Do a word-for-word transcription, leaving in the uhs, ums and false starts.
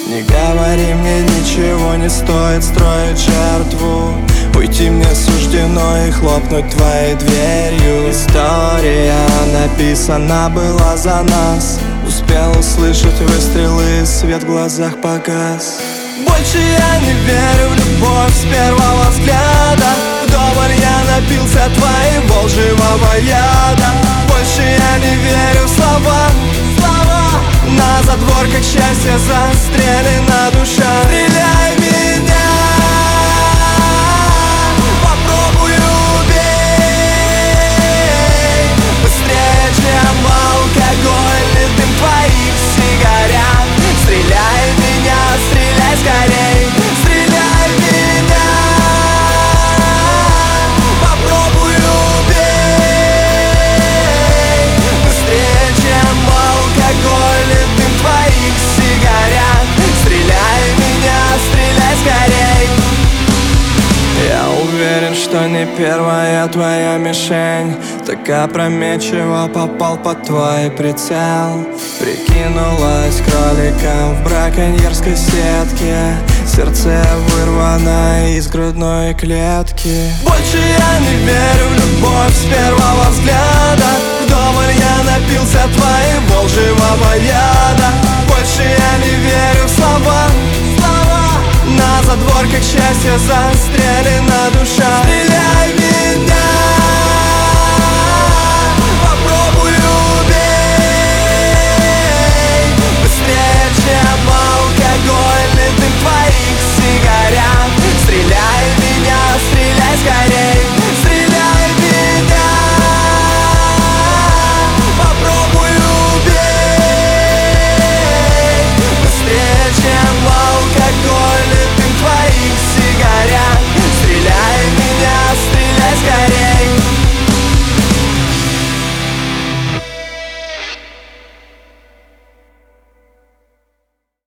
Не говори мне, ничего не стоит строить жертву. Уйти мне суждено и хлопнуть твоей дверью. История написана была за нас. Успел услышать выстрелы, свет в глазах погас. Больше я не верю в любовь с первого взгляда. Вдоволь я напился твоего лживого яда. Больше я не верю в слова, слова. На задворках счастья застрелена душа. Стреляй меня, попробуй убей. Быстрее, чем алкогольный дым твоих сигарет. Стреляй меня, стреляй скорей. Стреляй меня, попробуй убей. Быстрее, чем алкогольный дым твоих сигарет. Стреляй меня, стреляй скорей. Я уверен, что не первая твоя мишень. Так опрометчиво попал под твой прицел. Прикинулась кроликом в браконьерской сетке. Сердце вырвано из грудной клетки. Больше я не верю в любовь с первого взгляда. Вдоволь я напился твоего лживого яда. Больше я не верю в слова, слова. На задворках счастья застрелено.